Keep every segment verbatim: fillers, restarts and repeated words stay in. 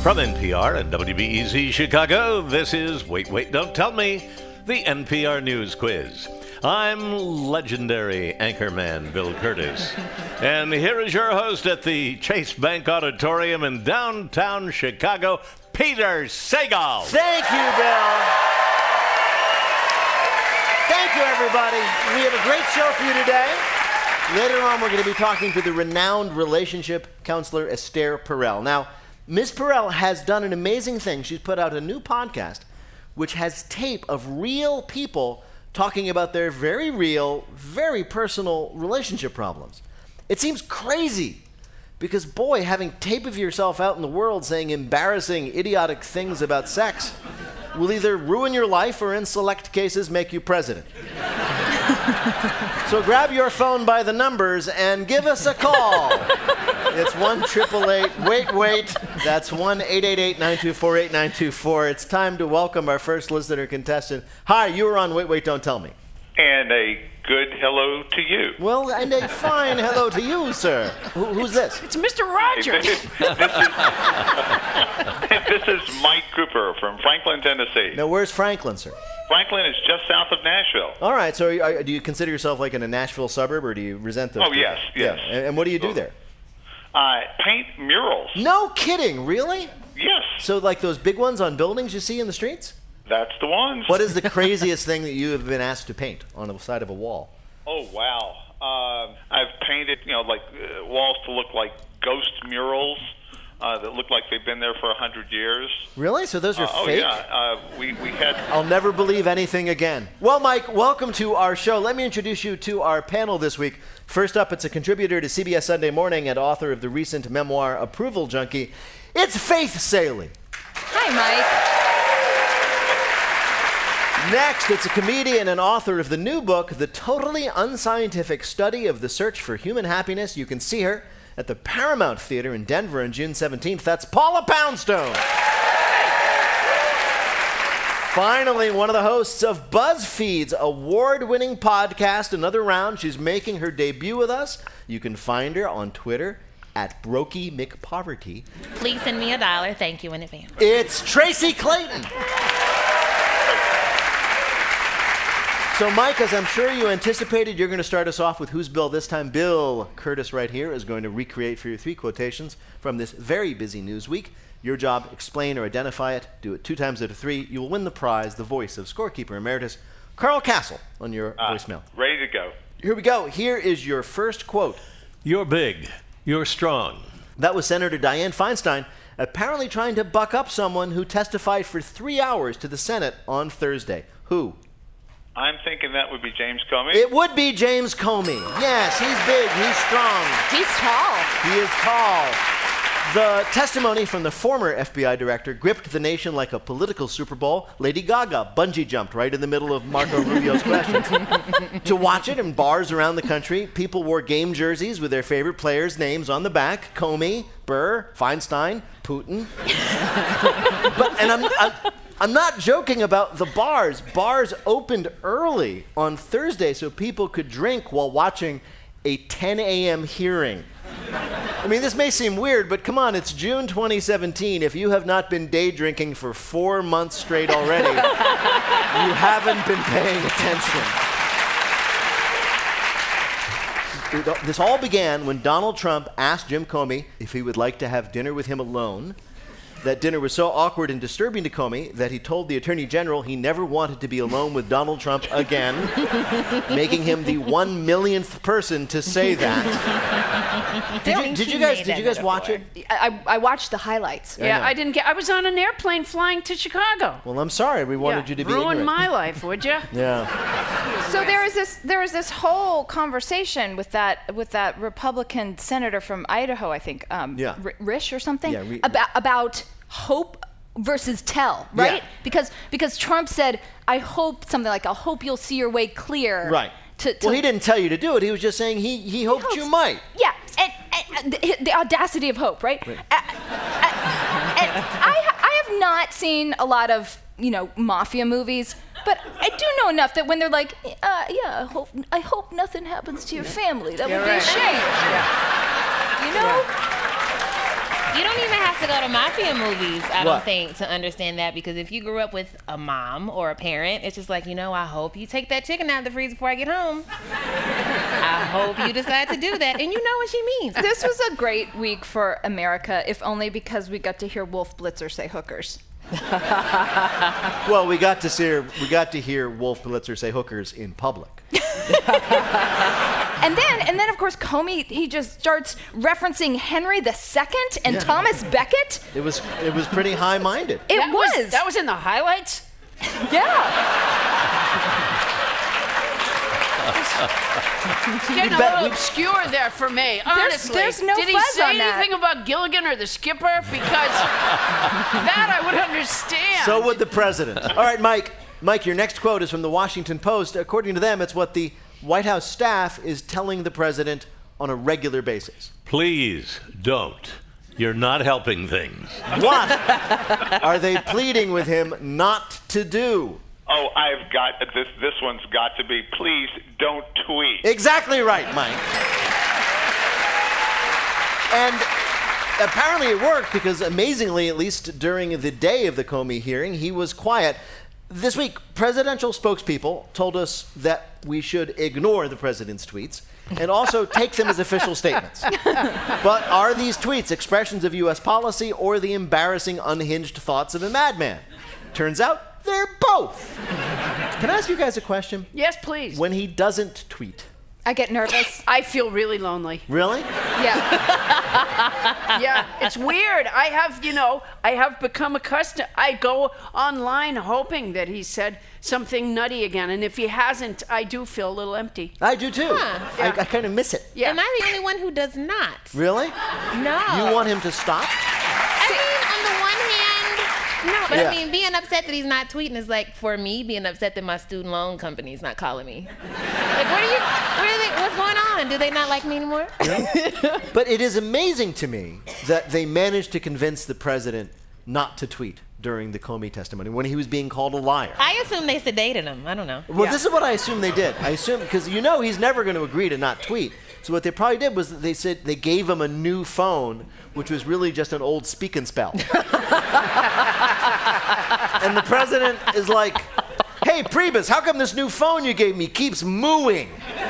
From N P R and W B E Z Chicago, this is Wait, Wait, Don't Tell Me, the N P R News Quiz. I'm legendary anchorman Bill Curtis. And here is your host at the Chase Bank Auditorium in downtown Chicago, Peter Sagal. Thank you, Bill. Thank you, everybody. We have a great show for you today. Later on, we're going to be talking to the renowned relationship counselor, Esther Perel. Now, Miz Perel has done an amazing thing. She's put out a new podcast which has tape of real people talking about their very real, very personal relationship problems. It seems crazy because, boy, having tape of yourself out in the world saying embarrassing, idiotic things about sex will either ruin your life or, in select cases, make you president. So grab your phone by the numbers and give us a call. It's one eight eight eight, wait, wait. That's one eight eight eight, nine two four, eight nine two four. It's time to welcome our first listener contestant. Hi, you were on Wait, Wait, Don't Tell Me. And a good hello to you. Well, and a fine hello to you, sir. Who, who's this? It's Mister Rogers. This is, this is Mike Cooper from Franklin, Tennessee. Now, where's Franklin, sir? Franklin is just south of Nashville. All right, so are you, are, do you consider yourself like in a Nashville suburb, or do you resent those Oh, people? yes, yes. Yeah. And, and what do you do there? I paint murals. No kidding, really? Yes, So like those big ones on buildings you see in the streets? that's the ones. What is the craziest thing that you have been asked to paint on the side of a wall? Oh, wow. Uh, I've painted, you know, like uh, walls to look like ghost murals uh, that look like they've been there for a hundred years. Really? So those are Uh, oh, fake? yeah. Uh, we, we had... I'll never believe anything again. Well, Mike, welcome to our show. Let me introduce you to our panel this week. First up, it's a contributor to C B S Sunday Morning and author of the recent memoir, Approval Junkie. It's Faith Salie. Hi, Mike. Next, it's a comedian and author of the new book, The Totally Unscientific Study of the Search for Human Happiness. You can see her at the Paramount Theater in Denver on June seventeenth. That's Paula Poundstone. Finally, one of the hosts of BuzzFeed's award-winning podcast, Another Round. She's making her debut with us. You can find her on Twitter at Brokey McPoverty. Please send me a dollar. Thank you in advance. It's Tracy Clayton. So, Mike, as I'm sure you anticipated, you're going to start us off with Who's Bill this time. Bill Curtis right here is going to recreate for you three quotations from this very busy news week. Your job, explain or identify it. Do it two times out of three. You will win the prize, the voice of scorekeeper emeritus Carl Castle on your Uh, voicemail. ready to go. Here we go. Here is your first quote. You're big. You're strong. That was Senator Dianne Feinstein apparently trying to buck up someone who testified for three hours to the Senate on Thursday. Who? I'm thinking that would be James Comey. It would be James Comey. Yes, he's big, he's strong, He's tall. he is tall. The testimony from the former F B I director gripped the nation like a political Super Bowl. Lady Gaga bungee jumped right in the middle of Marco Rubio's questions. To watch it in bars around the country, people wore game jerseys with their favorite players' names on the back. Comey, Burr, Feinstein, Putin. But, and I'm, I'm, I'm not joking about the bars. Bars opened early on Thursday so people could drink while watching a ten a.m. hearing. I mean, this may seem weird, but come on, it's June twenty seventeen. If you have not been day drinking for four months straight already, you haven't been paying attention. This all began when Donald Trump asked Jim Comey if he would like to have dinner with him alone. That dinner was so awkward and disturbing to Comey that he told the Attorney General he never wanted to be alone with Donald Trump again, making him the one millionth person to say that. Did you, did you guys, did you guys watch it? I, I watched the highlights. I Yeah, know. I didn't get. I was on an airplane flying to Chicago. Well, I'm sorry. We wanted Yeah, you to be ruin ignorant. my life, would you? Yeah. So there was this there was this whole conversation with that with that Republican senator from Idaho, I think, um, Yeah. R- Risch or something, Yeah, Ri- about about hope versus tell, right? Yeah. Because because Trump said, "I hope something like I hope you'll see your way clear." Right. To, to Well, he didn't tell you to do it. He was just saying he, he hoped hopes- you might. Yeah, and, and the, the audacity of hope, right? Right. Uh, uh, and I I have not seen a lot of you know mafia movies. But I do know enough that when they're like, uh, yeah, I hope, I hope nothing happens to your family. That Yeah, would right. be a shame. You know? You don't even have to go to mafia movies, I What? don't think, to understand that. Because if you grew up with a mom or a parent, it's just like, you know, I hope you take that chicken out of the freezer before I get home. I hope you decide to do that. And you know what she means. This was a great week for America, if only because we got to hear Wolf Blitzer say hookers. Well, we got to see we got to hear Wolf Blitzer say hookers in public. And then, and then, of course, Comey, he just starts referencing Henry the Second and Yeah. Thomas Becket. It was it was pretty high-minded. It That was. That was in the highlights? Yeah. It's getting a bet little we- obscure there for me, honestly. there's no Did he fuzz say on that. anything about Gilligan or the skipper? Because that I would understand. So would the president. All right, Mike. Mike, your next quote is from the Washington Post. According to them, it's what the White House staff is telling the president on a regular basis. Please don't. You're not helping things. What are they pleading with him not to do? Oh, I've got this. This one's got to be. Please don't tweet. Exactly right, Mike. And apparently it worked because, amazingly, at least during the day of the Comey hearing, he was quiet. This week, presidential spokespeople told us that we should ignore the president's tweets and also take them as official statements. But are these tweets expressions of U S policy or the embarrassing, unhinged thoughts of a madman? Turns out they're both. Can I ask you guys a question? Yes, please. When he doesn't tweet, I get nervous. I feel really lonely. really? Yeah. Yeah, it's weird. I have, you know, I have become accustomed. I go online hoping that he said something nutty again, and if he hasn't, I do feel a little empty. I do too. Huh. I, I kind of miss it. Yeah. Am I the only one who does not? Really? No. You want him to stop? I mean, on the one hand, no, but Yeah. I mean, being upset that he's not tweeting is like, for me, being upset that my student loan company's not calling me. Like, what are you, what are they, what's going on? Do they not like me anymore? But it is amazing to me that they managed to convince the president not to tweet during the Comey testimony when he was being called a liar. I assume they sedated him. I don't know. Well, this is what I assume they did. I assume because you know he's never going to agree to not tweet. So what they probably did was that they said they gave him a new phone, which was really just an old speak and spell. And the president is like, "Hey, Priebus, how come this new phone you gave me keeps mooing?"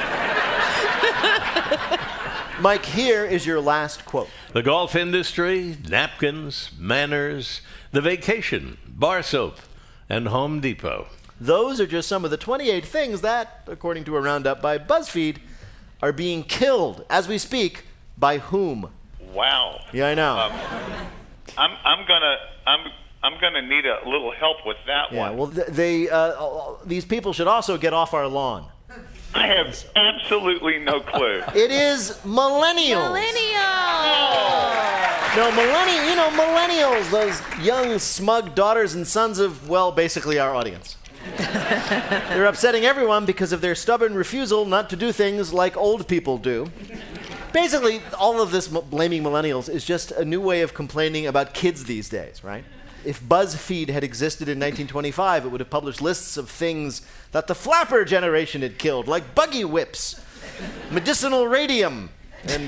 Mike, here is your last quote. The golf industry, napkins, manners, the vacation, bar soap, and Home Depot. Those are just some of the twenty-eight things that, according to a roundup by BuzzFeed, are being killed as we speak. By whom? Wow. Yeah, I know. Um, I'm I'm gonna I'm I'm gonna need a little help with that yeah, one. well, th- they uh, these people should also get off our lawn. I have absolutely no clue. It is millennials. Millennial! No, millennial. You know, millennials, those young, smug daughters and sons of, well, basically our audience. They're upsetting everyone because of their stubborn refusal not to do things like old people do. Basically, all of this m- blaming millennials is just a new way of complaining about kids these days, right? If BuzzFeed had existed in nineteen twenty-five, it would have published lists of things that the flapper generation had killed, like buggy whips, medicinal radium, and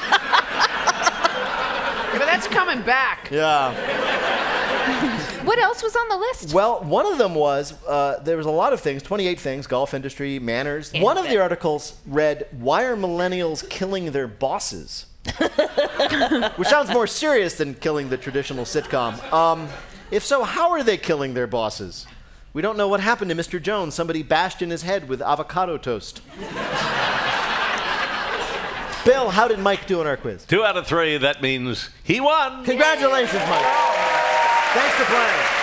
But that's coming back. yeah. What else was on the list? Well, one of them was, uh, there was a lot of things, twenty-eight things, golf industry, manners. Yeah, one of the but- articles read, "Why are millennials killing their bosses?" Which sounds more serious than killing the traditional sitcom. Um, if so, how are they killing their bosses? We don't know what happened to Mister Jones. Somebody bashed in his head with avocado toast. Bill, how did Mike do on our quiz? Two out of three, that means he won. Congratulations, Mike. Thanks for playing.